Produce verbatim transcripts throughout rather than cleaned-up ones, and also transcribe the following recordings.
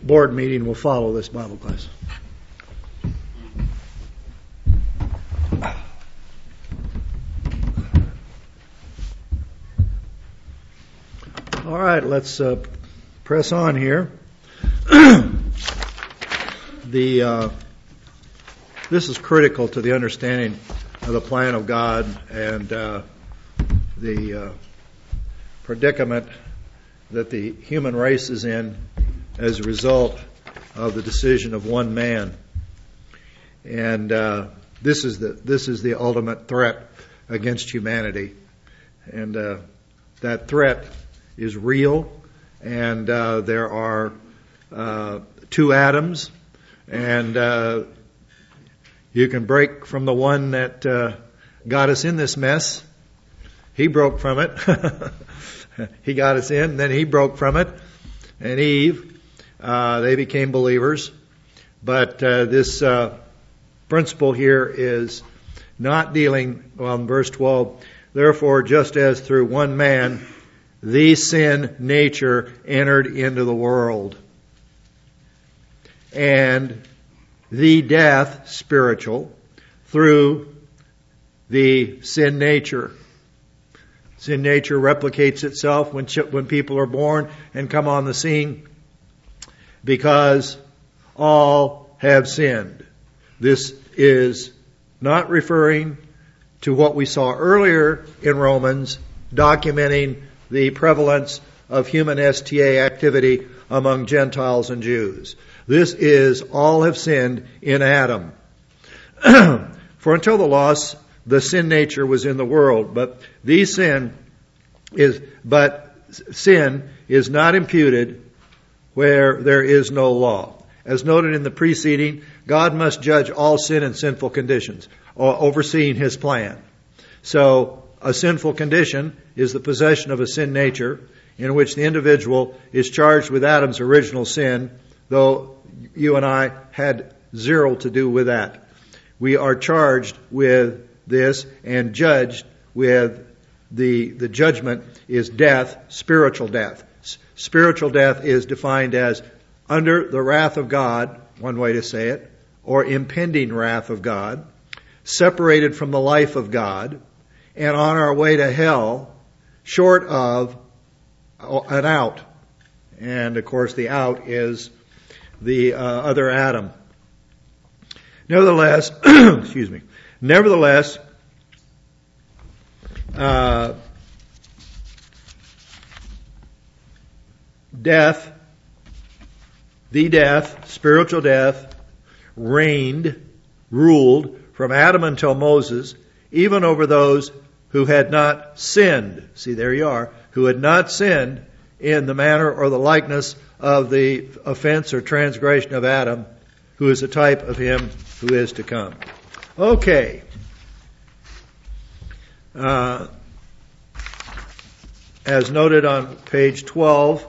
board meeting will follow this Bible class. All right, let's uh, press on here. the uh, this is critical to the understanding of the plan of God and uh, the uh, predicament that the human race is in as a result of the decision of one man. And uh, this is the this is the ultimate threat against humanity, and uh, that threat is real. And uh, there are uh, two Adams, and uh, you can break from the one that uh, got us in this mess. He broke from it. He got us in, then he broke from it. And Eve, uh, they became believers. But uh, this uh, principle here is not dealing, well, in verse twelve, therefore, just as through one man the sin nature entered into the world, and the death, spiritual, through the sin nature. Sin nature replicates itself when when people are born and come on the scene, because all have sinned. This is not referring to what we saw earlier in Romans, documenting the prevalence of human S T A activity among Gentiles and Jews. This is all have sinned in Adam. For until the loss, the sin nature was in the world, but the sin is, but sin is not imputed where there is no law. As noted in the preceding, God must judge all sin and sinful conditions, overseeing His plan. So, a sinful condition is the possession of a sin nature in which the individual is charged with Adam's original sin, though you and I had zero to do with that. We are charged with this and judged with the, the judgment is death, spiritual death. S- spiritual death is defined as under the wrath of God, one way to say it, or impending wrath of God, separated from the life of God, and on our way to hell, short of an out. And of course the out is the uh, other Adam. Nevertheless, excuse me, nevertheless, uh, death, the death, spiritual death, reigned, ruled from Adam until Moses, even over those who had not sinned. See, there you are. Who had not sinned in the manner or the likeness of the offense or transgression of Adam, who is a type of him who is to come. Okay. Uh, as noted on page twelve,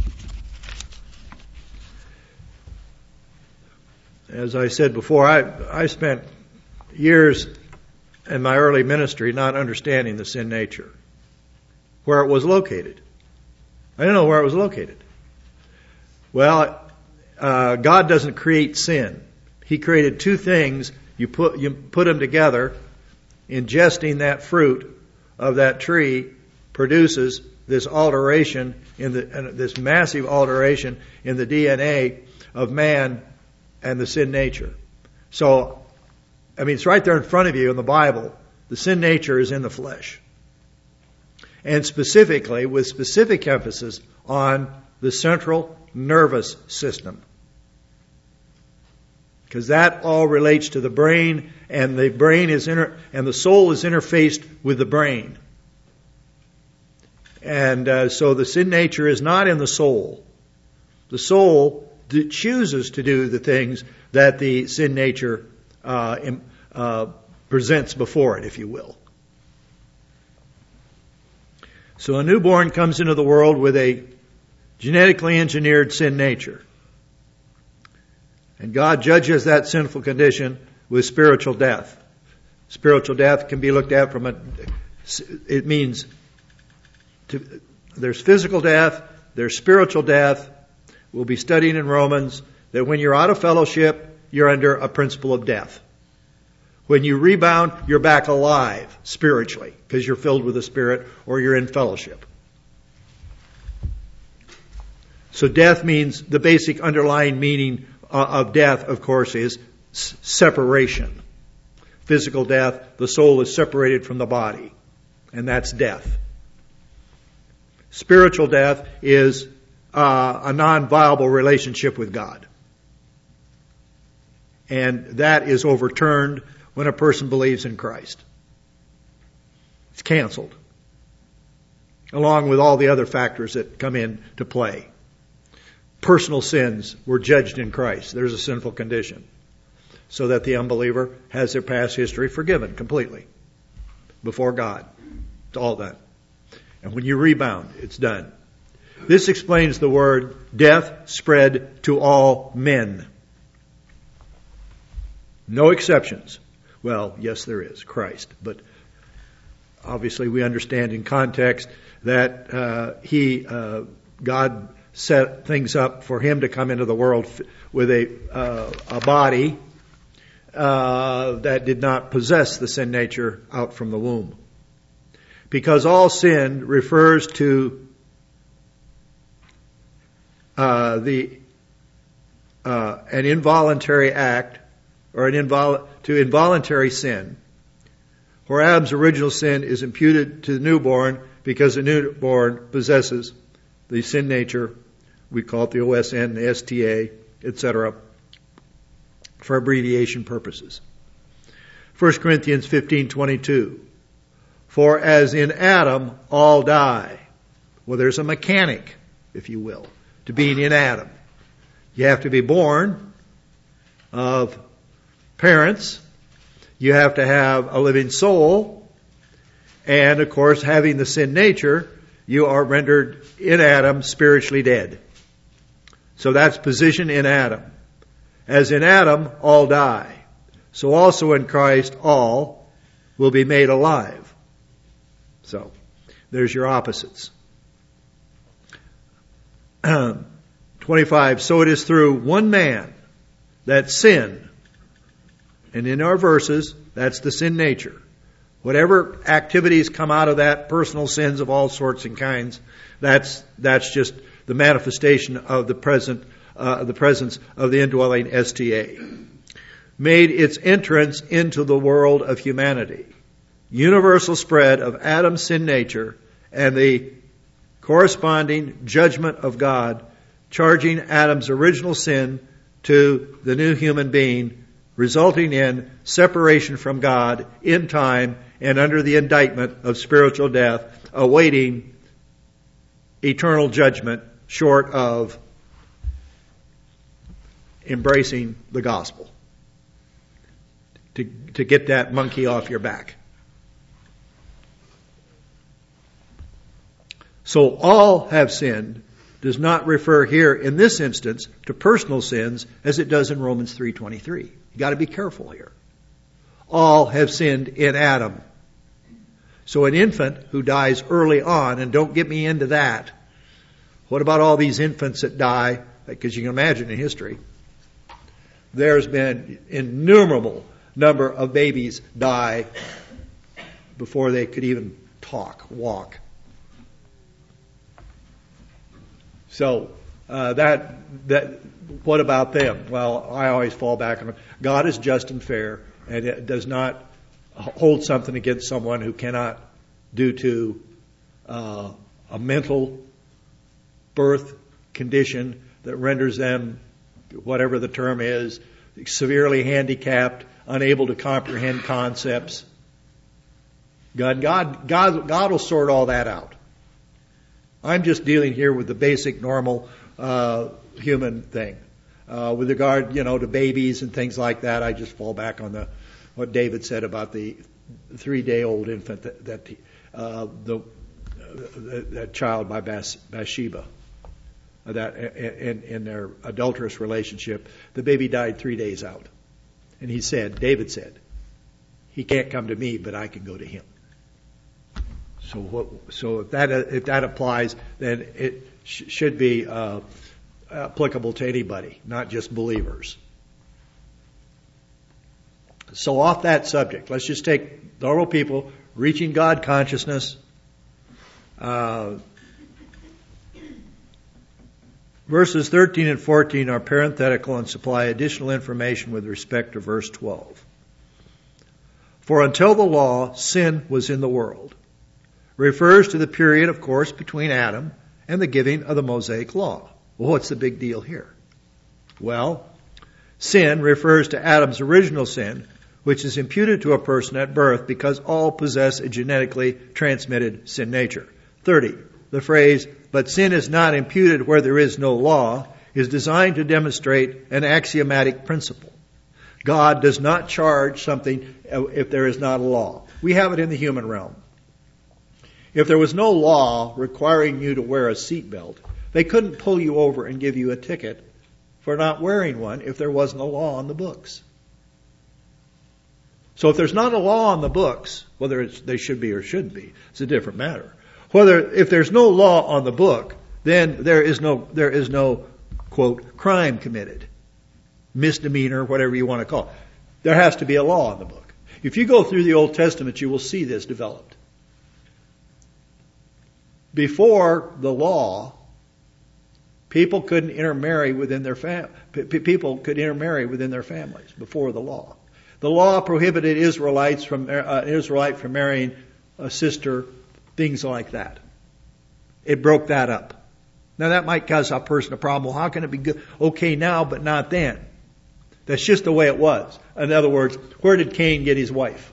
as I said before, I, I spent years in my early ministry not understanding the sin nature, where it was located. I didn't know where it was located. Well, uh, God doesn't create sin. He created two things. You put you put them together. Ingesting that fruit of that tree produces this alteration in the uh, this massive alteration in the D N A of man and the sin nature. So, I mean, it's right there in front of you in the Bible. The sin nature is in the flesh. And specifically, with specific emphasis on the central nervous system. Because that all relates to the brain, and the brain is inter- and the soul is interfaced with the brain. And uh, so the sin nature is not in the soul. The soul d- chooses to do the things that the sin nature uh, im- uh, presents before it, if you will. So a newborn comes into the world with a genetically engineered sin nature. And God judges that sinful condition with spiritual death. Spiritual death can be looked at from a, it means to, there's physical death, there's spiritual death, we'll be studying in Romans that when you're out of fellowship, you're under a principle of death. When you rebound, you're back alive spiritually because you're filled with the Spirit or you're in fellowship. So death means, the basic underlying meaning of death, of course, is separation. Physical death, the soul is separated from the body, and that's death. Spiritual death is uh, a non-viable relationship with God. And that is overturned when a person believes in Christ. It's canceled, along with all the other factors that come into play. Personal sins were judged in Christ. There's a sinful condition. So that the unbeliever has their past history forgiven completely before God. It's all done. And when you rebound, it's done. This explains the word death spread to all men. No exceptions. Well, yes, there is, Christ. But obviously we understand in context that uh, he, uh, God set things up for him to come into the world with a, uh, a body uh, that did not possess the sin nature out from the womb. Because all sin refers to uh, the uh, an involuntary act or an invol- to involuntary sin, where Adam's original sin is imputed to the newborn because the newborn possesses the sin nature. We call it the O S N, the S T A, et cetera, for abbreviation purposes. First Corinthians fifteen twenty-two. For as in Adam all die. Well, there's a mechanic, if you will, to being in Adam. You have to be born of parents. You have to have a living soul. And, of course, having the sin nature, you are rendered in Adam spiritually dead. So that's position in Adam. As in Adam, all die. So also in Christ, all will be made alive. So, there's your opposites. twenty-five, so it is through one man that sin, and in our verses, that's the sin nature. Whatever activities come out of that, personal sins of all sorts and kinds, that's that's just the manifestation of the present, uh, the presence of the indwelling S T A. Made its entrance into the world of humanity. Universal spread of Adam's sin nature and the corresponding judgment of God, charging Adam's original sin to the new human being, resulting in separation from God in time and under the indictment of spiritual death, awaiting eternal judgment short of embracing the gospel. To, to get that monkey off your back. So all have sinned does not refer here in this instance to personal sins as it does in Romans three twenty-three. You got to be careful here. All have sinned in Adam. So an infant who dies early on, and don't get me into that. What about all these infants that die? Because you can imagine in history, there's been innumerable number of babies die before they could even talk, walk. So uh, that that what about them? Well, I always fall back on God is just and fair, and it does not hold something against someone who cannot, due to uh, a mental birth condition that renders them, whatever the term is, severely handicapped, unable to comprehend concepts. God, God, God, God will sort all that out. I'm just dealing here with the basic, normal uh, human thing. Uh, with regard, you know, to babies and things like that, I just fall back on the what David said about the three-day-old infant that, that uh, the that child by Bathsheba, that in, in their adulterous relationship, the baby died three days out, and he said, David said, he can't come to me, but I can go to him. So what, so if that if that applies, then it sh- should be uh, applicable to anybody, not just believers. So off that subject, let's just take normal people reaching God consciousness. Uh, verses thirteen and fourteen are parenthetical and supply additional information with respect to verse twelve. For until the law, sin was in the world. Refers to the period, of course, between Adam and the giving of the Mosaic law. Well, what's the big deal here? Well, sin refers to Adam's original sin, which is imputed to a person at birth because all possess a genetically transmitted sin nature. thirty. The phrase, but sin is not imputed where there is no law, is designed to demonstrate an axiomatic principle. God does not charge something if there is not a law. We have it in the human realm. If there was no law requiring you to wear a seatbelt, they couldn't pull you over and give you a ticket for not wearing one if there wasn't a law on the books. So if there's not a law on the books, whether it's, they should be or shouldn't be, it's a different matter. Whether if there's no law on the book, then there is no there is no quote crime committed, misdemeanor, whatever you want to call it. There has to be a law on the book. If you go through the Old Testament, you will see this developed. Before the law, people couldn't intermarry within their fam- people could intermarry within their families before the law. The law prohibited Israelites from uh, Israelite from marrying a sister, things like that. It broke that up. Now that might cause a person a problem. Well, how can it be good? Okay now, but not then? That's just the way it was. In other words, where did Cain get his wife?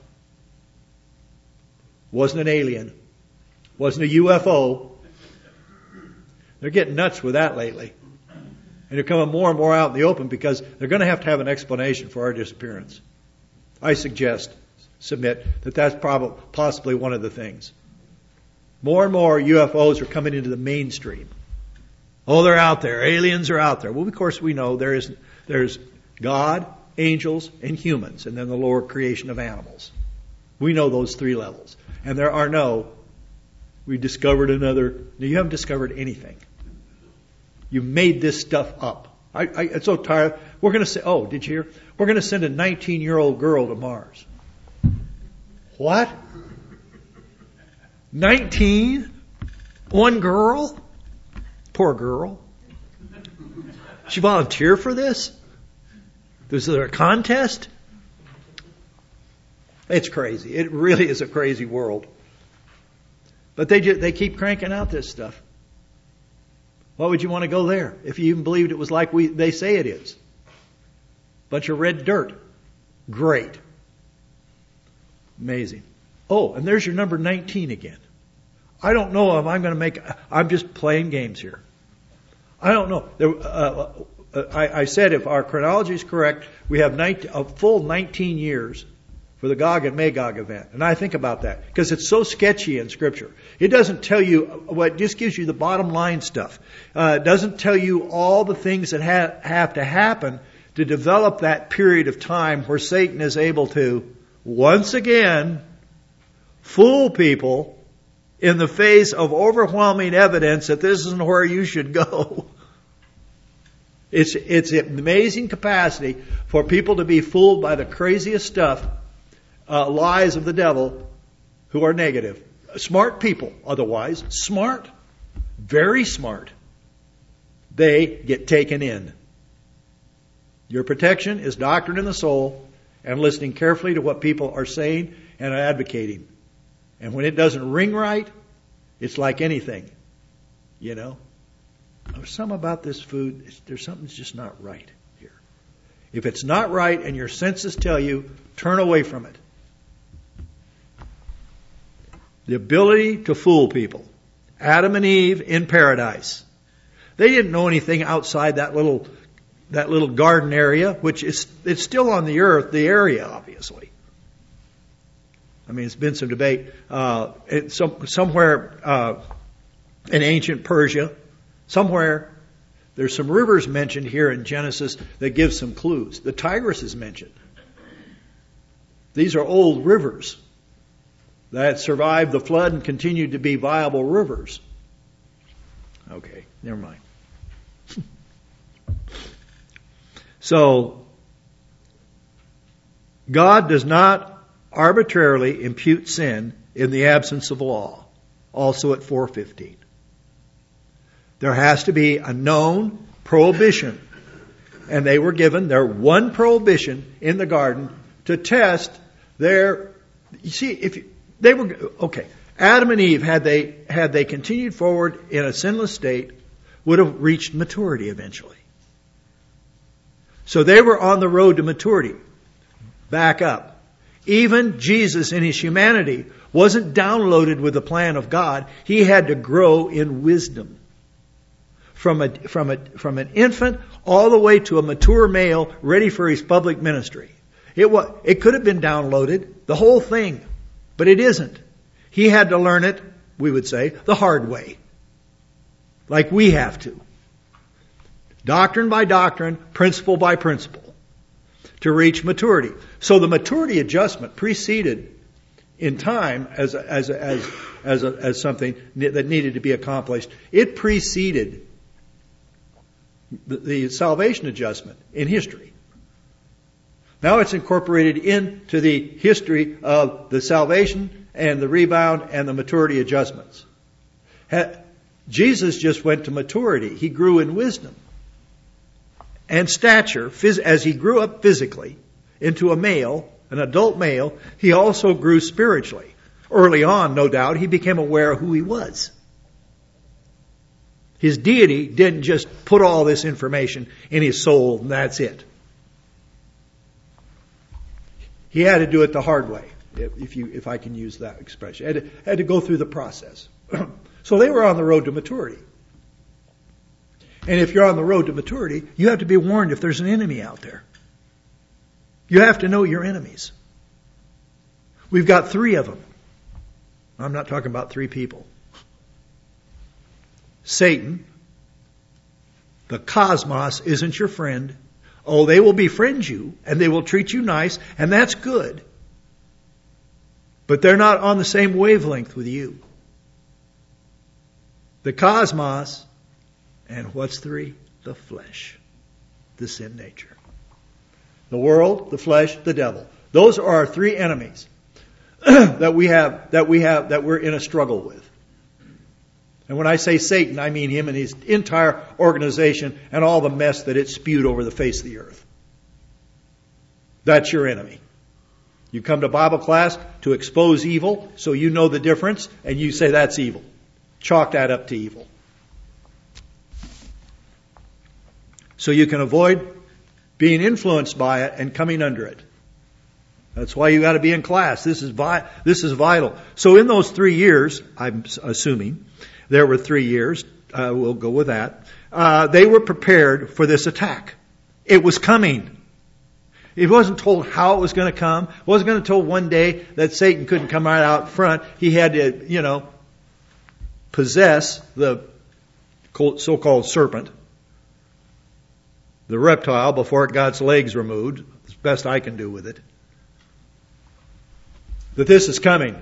Wasn't an alien. Wasn't a U F O. They're getting nuts with that lately. And they're coming more and more out in the open because they're going to have to have an explanation for our disappearance. I suggest, submit, that that's probably, possibly one of the things. More and more U F Os are coming into the mainstream. Oh, they're out there. Aliens are out there. Well, of course we know there is, there's God, angels, and humans, and then the lower creation of animals. We know those three levels. And there are no, we discovered another, no, you haven't discovered anything. You made this stuff up. I, I, I'm so tired. We're going to say, oh, did you hear? We're going to send a nineteen-year-old girl to Mars. What? nineteen? One girl? Poor girl. She volunteered for this? Was there a contest? It's crazy. It really is a crazy world. But they just, they keep cranking out this stuff. Why would you want to go there if you even believed it was like we they say it is? Bunch of red dirt. Great. Amazing. Oh, and there's your number nineteen again. I don't know if I'm going to make... I'm just playing games here. I don't know. There, uh, uh, I, I said if our chronology is correct, we have nineteen, a full nineteen years for the Gog and Magog event. And I think about that because it's so sketchy in Scripture. It doesn't tell you, what well, just gives you the bottom line stuff. Uh, it doesn't tell you all the things that ha- have to happen to develop that period of time where Satan is able to, once again, fool people in the face of overwhelming evidence that this isn't where you should go. It's, it's an amazing capacity for people to be fooled by the craziest stuff, uh, lies of the devil, who are negative. Smart people, otherwise. Smart. Very smart. They get taken in. Your protection is doctrine in the soul and listening carefully to what people are saying and advocating. And when it doesn't ring right, it's like anything. You know? There's something about this food, there's something that's just not right here. If it's not right and your senses tell you, turn away from it. The ability to fool people. Adam and Eve in paradise. They didn't know anything outside that little that little garden area, which is it's still on the earth, the area, obviously. I mean, it's been some debate. Uh, it, some, somewhere uh, in ancient Persia, somewhere, there's some rivers mentioned here in Genesis that give some clues. The Tigris is mentioned. These are old rivers that survived the flood and continued to be viable rivers. Okay, never mind. So, God does not arbitrarily impute sin in the absence of law. Also at four fifteen. There has to be a known prohibition. And they were given their one prohibition in the garden to test their, you see, if you, they were, okay, Adam and Eve, had they, had they continued forward in a sinless state, would have reached maturity eventually. So they were on the road to maturity. Back up. Even Jesus in his humanity wasn't downloaded with the plan of God. He had to grow in wisdom. From a, from a, from an infant all the way to a mature male ready for his public ministry. It was, it could have been downloaded, the whole thing, but it isn't. He had to learn it, we would say, the hard way. Like we have to. Doctrine by doctrine, principle by principle. To reach maturity. So the maturity adjustment preceded in time as a, as a, as as a, as something that needed to be accomplished. It preceded the, the salvation adjustment in history. Now it's incorporated into the history of the salvation and the rebound and the maturity adjustments. Jesus just went to maturity. He grew in wisdom and stature as he grew up physically into a male, an adult male. He also grew spiritually. Early on, no doubt, he became aware of who he was. His deity didn't just put all this information in his soul and that's it. He had to do it the hard way, if you, if I can use that expression. Had to, had to go through the process. So they were on the road to maturity. And if you're on the road to maturity, you have to be warned if there's an enemy out there. You have to know your enemies. We've got three of them. I'm not talking about three people. Satan, the cosmos, isn't your friend. Oh, they will befriend you and they will treat you nice, and that's good. But they're not on the same wavelength with you. The cosmos, and what's three? The flesh, the sin nature. The world, the flesh, the devil. Those are our three enemies that we have, that we have, that we're in a struggle with. And when I say Satan, I mean him and his entire organization and all the mess that it spewed over the face of the earth. That's your enemy. You come to Bible class to expose evil, so you know the difference, and you say that's evil. Chalk that up to evil. So you can avoid being influenced by it and coming under it. That's why you got to be in class. This is vi- this is vital. So in those three years, I'm assuming there were three years. Uh, we'll go with that. Uh, they were prepared for this attack. It was coming. It wasn't told how it was going to come. It wasn't going to told one day that Satan couldn't come right out front. He had to, you know, possess the so-called serpent, the reptile, before it got its legs removed. It's the best I can do with it. That this is coming.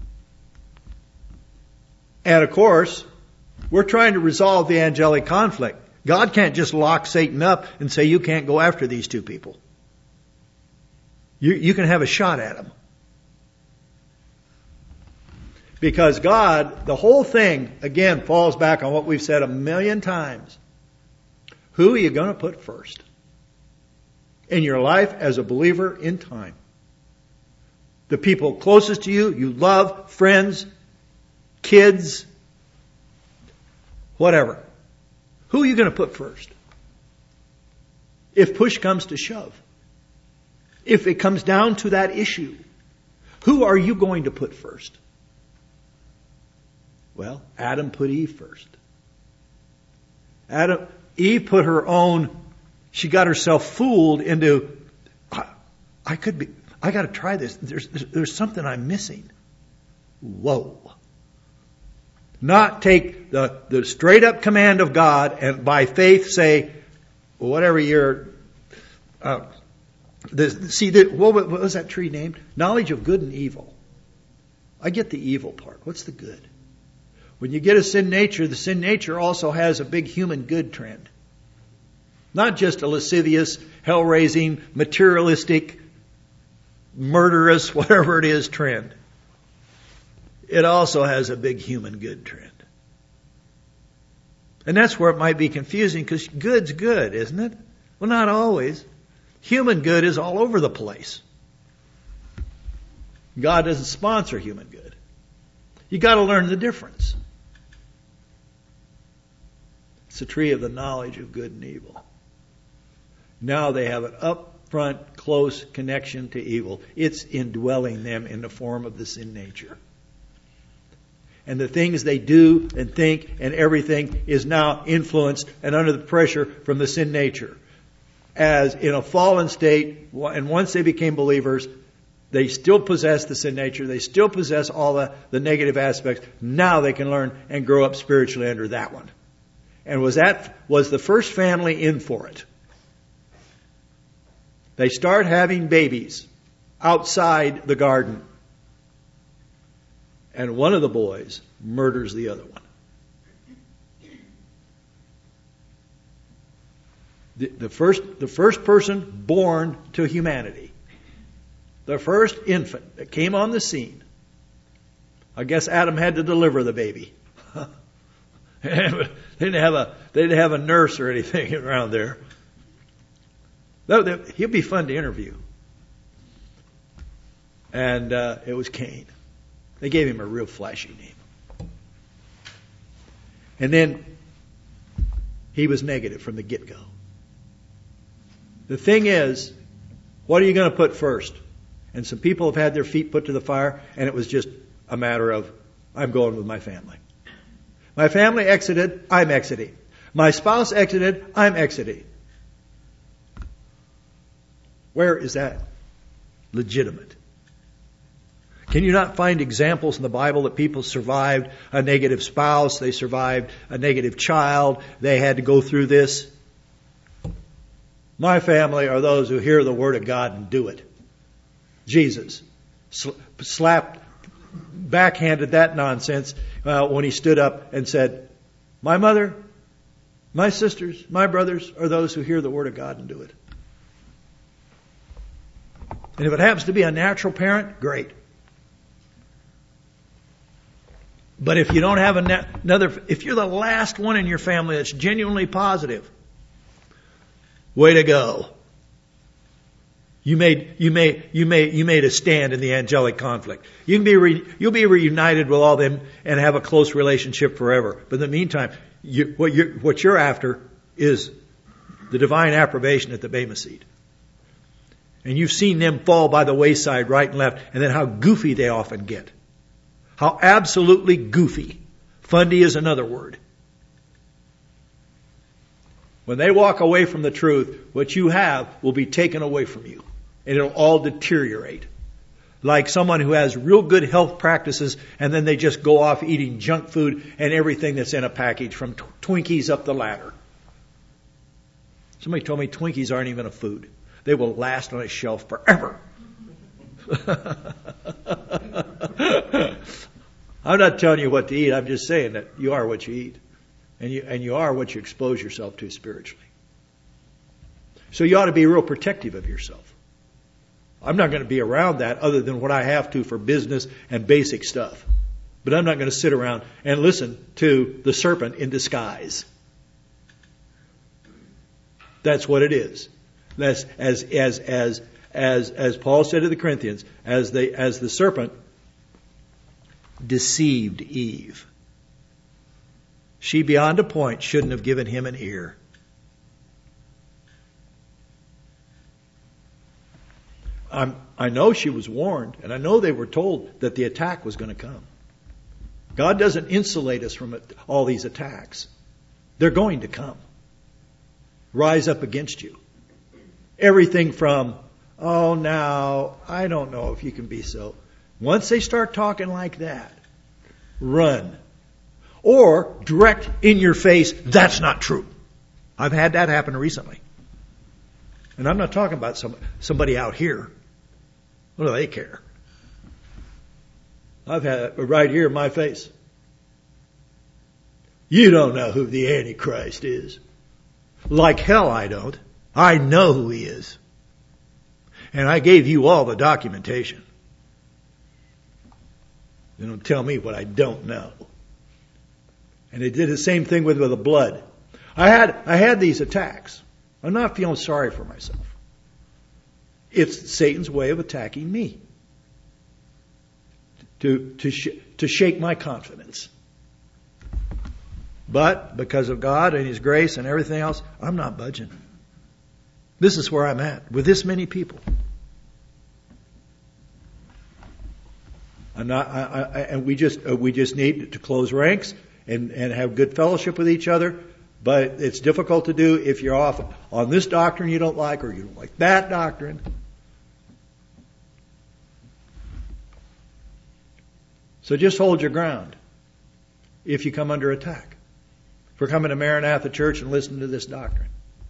And of course, we're trying to resolve the angelic conflict. God can't just lock Satan up and say, you can't go after these two people. You, you can have a shot at them. Because God, the whole thing, again, falls back on what we've said a million times. Who are you going to put first in your life as a believer in time? The people closest to you, you love, friends, kids, whatever. Who are you going to put first? If push comes to shove. If it comes down to that issue, who are you going to put first? Well, Adam put Eve first. Adam, Eve put her own, she got herself fooled into, I, I could be, I got to try this. There's, there's something I'm missing. Whoa. Not take the, the straight up command of God and by faith say, whatever your, uh, the, see, the, what, what was that tree named? Knowledge of good and evil. I get the evil part. What's the good? When you get a sin nature, the sin nature also has a big human good trend. Not just a lascivious, hell-raising, materialistic, murderous, whatever it is, trend. It also has a big human good trend. And that's where it might be confusing, because good's good, isn't it? Well, not always. Human good is all over the place. God doesn't sponsor human good. You got to learn the difference. It's the tree of the knowledge of good and evil. Now they have an upfront, close connection to evil. It's indwelling them in the form of the sin nature. And the things they do and think and everything is now influenced and under the pressure from the sin nature. As in a fallen state, and once they became believers, they still possess the sin nature. They still possess all the, the negative aspects. Now they can learn and grow up spiritually under that one. And was that was the first family in for it? They start having babies outside the garden. And one of the boys murders the other one. The, the first, the first person born to humanity, the first infant that came on the scene. I guess Adam had to deliver the baby. they didn't have a they didn't have a nurse or anything around there. He'd be fun to interview. And uh, it was Cain. They gave him a real flashy name. And then he was negative from the get-go. The thing is, what are you going to put first? And some people have had their feet put to the fire, and it was just a matter of, I'm going with my family. My family exited, I'm exiting. My spouse exited, I'm exiting. Where is that legitimate? Can you not find examples in the Bible that people survived a negative spouse, they survived a negative child, they had to go through this? My family are those who hear the Word of God and do it. Jesus slapped, backhanded that nonsense uh, when he stood up and said, my mother, my sisters, my brothers are those who hear the Word of God and do it. And if it happens to be a natural parent, great. But if you don't have another, if you're the last one in your family that's genuinely positive, way to go. You made, you made, you made, you made a stand in the angelic conflict. You can be, re, you'll be reunited with all them and have a close relationship forever. But in the meantime, you, what you're, what you're after is the divine approbation at the Bema seat. And you've seen them fall by the wayside right and left, and then how goofy they often get. How absolutely goofy. Fundy is another word. When they walk away from the truth, what you have will be taken away from you. And it'll all deteriorate. Like someone who has real good health practices and then they just go off eating junk food and everything that's in a package from Twinkies up the ladder. Somebody told me Twinkies aren't even a food. They will last on a shelf forever. I'm not telling you what to eat. I'm just saying that you are what you eat. And you, and you are what you expose yourself to spiritually. So you ought to be real protective of yourself. I'm not going to be around that other than what I have to for business and basic stuff. But I'm not going to sit around and listen to the serpent in disguise. That's what it is. That's as as as as as Paul said to the Corinthians, as they as the serpent deceived Eve. She beyond a point shouldn't have given him an ear. I'm, I know she was warned, and I know they were told that the attack was going to come. God doesn't insulate us from it, all these attacks. They're going to come. Rise up against you. Everything from, oh, now, I don't know if you can be so. Once they start talking like that, run. Or direct in your face, that's not true. I've had that happen recently. And I'm not talking about some, somebody out here. What do they care? I've had it right here in my face. You don't know who the Antichrist is. Like hell I don't. I know who He is. And I gave you all the documentation. You don't tell me what I don't know. And they did the same thing with, with the blood. I had, I had these attacks. I'm not feeling sorry for myself. It's Satan's way of attacking me. To, to, sh- to shake my confidence. But because of God and His grace and everything else, I'm not budging. This is where I'm at with this many people. I'm not, I, I, and we just uh, we just need to close ranks and, and have good fellowship with each other. But it's difficult to do if you're off on this doctrine you don't like, or you don't like that doctrine. So just hold your ground if you come under attack for coming to Maranatha Church and listening to this doctrine.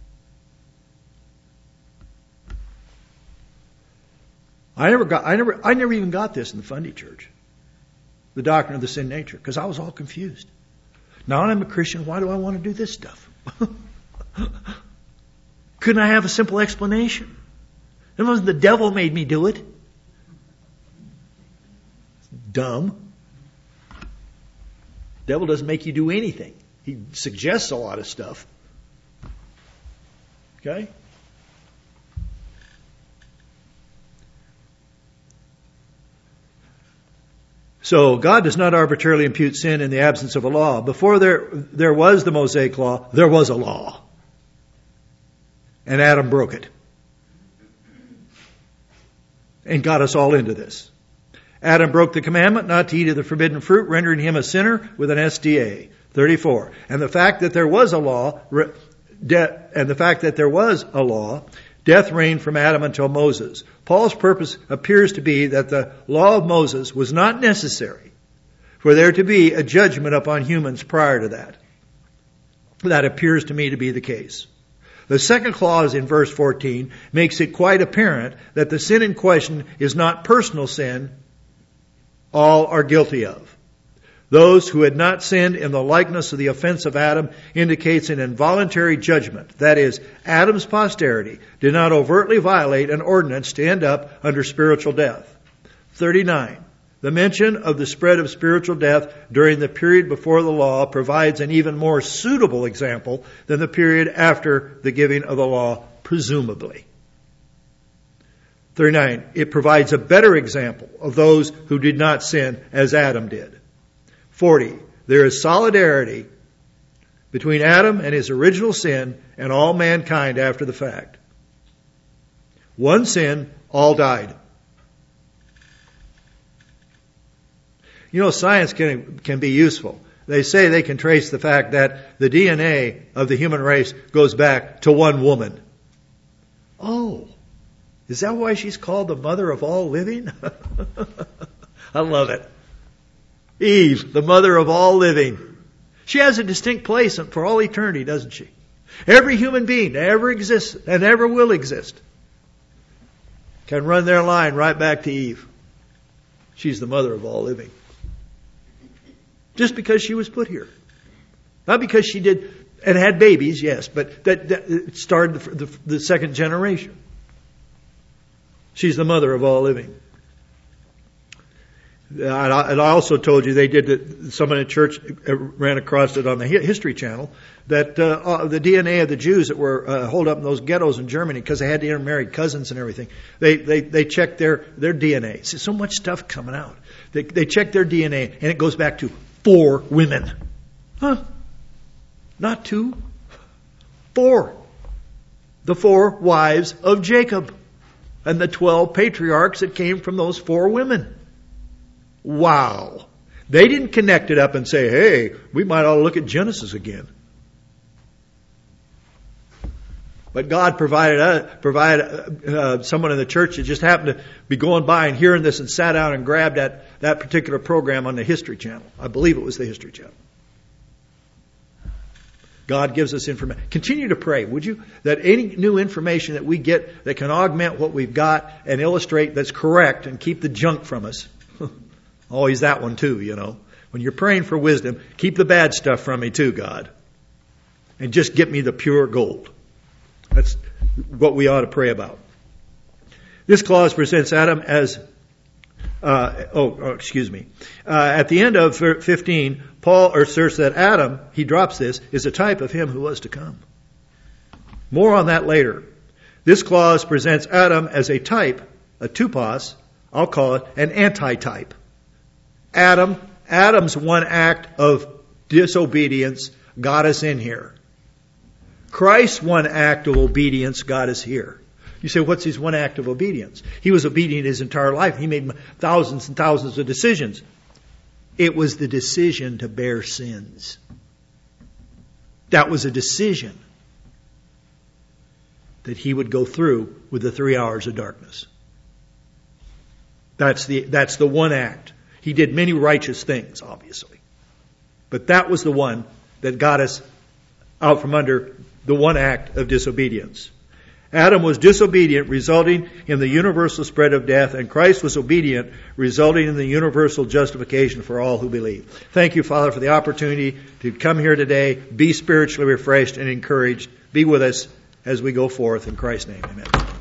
I never got, I never, I never even got this in the Fundy Church, the doctrine of the sin nature, because I was all confused. Now I'm a Christian. Why do I want to do this stuff? Couldn't I have a simple explanation? It wasn't the devil made me do it. Dumb. Devil doesn't make you do anything. He suggests a lot of stuff. Okay? So God does not arbitrarily impute sin in the absence of a law. Before there, there was the Mosaic law, there was a law. And Adam broke it. And got us all into this. Adam broke the commandment not to eat of the forbidden fruit, rendering him a sinner with an S D A. thirty-four. And the fact that there was a law, de- and the fact that there was a law, death reigned from Adam until Moses. Paul's purpose appears to be that the law of Moses was not necessary for there to be a judgment upon humans prior to that. That appears to me to be the case. The second clause in verse fourteen makes it quite apparent that the sin in question is not personal sin all are guilty of. Those who had not sinned in the likeness of the offense of Adam indicates an involuntary judgment. That is, Adam's posterity did not overtly violate an ordinance to end up under spiritual death. thirty-nine. The mention of the spread of spiritual death during the period before the law provides an even more suitable example than the period after the giving of the law, presumably. thirty-nine. It provides a better example of those who did not sin as Adam did. forty. There is solidarity between Adam and his original sin and all mankind after the fact. One sin, all died. You know, science can, can be useful. They say they can trace the fact that the D N A of the human race goes back to one woman. Oh, is that why she's called the mother of all living? I love it. Eve, the mother of all living. She has a distinct place for all eternity, doesn't she? Every human being that ever exists and ever will exist can run their line right back to Eve. She's the mother of all living. Just because she was put here. Not because she did and had babies, yes, but that, that started the, the, the second generation. She's the mother of all living. And I also told you they did that. Someone in church ran across it on the History Channel that uh, the D N A of the Jews that were uh, holed up in those ghettos in Germany because they had to intermarry cousins and everything. They they they checked their their D N A. See, so much stuff coming out. They they checked their D N A and it goes back to four women. Huh? Not two. Four. The four wives of Jacob and the twelve patriarchs that came from those four women. Wow. They didn't connect it up and say, hey, we might ought to look at Genesis again. But God provided uh, provided uh, someone in the church that just happened to be going by and hearing this and sat down and grabbed that, that particular program on the History Channel. I believe it was the History Channel. God gives us information. Continue to pray, would you? That any new information that we get that can augment what we've got and illustrate that's correct and keep the junk from us. Always that one too, you know. When you're praying for wisdom, keep the bad stuff from me too, God. and just get me the pure gold. That's what we ought to pray about. This clause presents Adam as, uh, oh, oh, excuse me. Uh, at the end of fifteen, Paul asserts that Adam, he drops this, is a type of him who was to come. More on that later. This clause presents Adam as a type, a tupos, I'll call it an antitype. Adam, Adam's one act of disobedience got us in here. Christ's one act of obedience got us here. You say, what's his one act of obedience? He was obedient his entire life. He made thousands and thousands of decisions. It was the decision to bear sins. That was a decision that he would go through with the three hours of darkness. That's the, that's the one act. He did many righteous things, obviously. But that was the one that got us out from under the one act of disobedience. Adam was disobedient, resulting in the universal spread of death, and Christ was obedient, resulting in the universal justification for all who believe. Thank you, Father, for the opportunity to come here today, be spiritually refreshed and encouraged. Be with us as we go forth in Christ's name. Amen.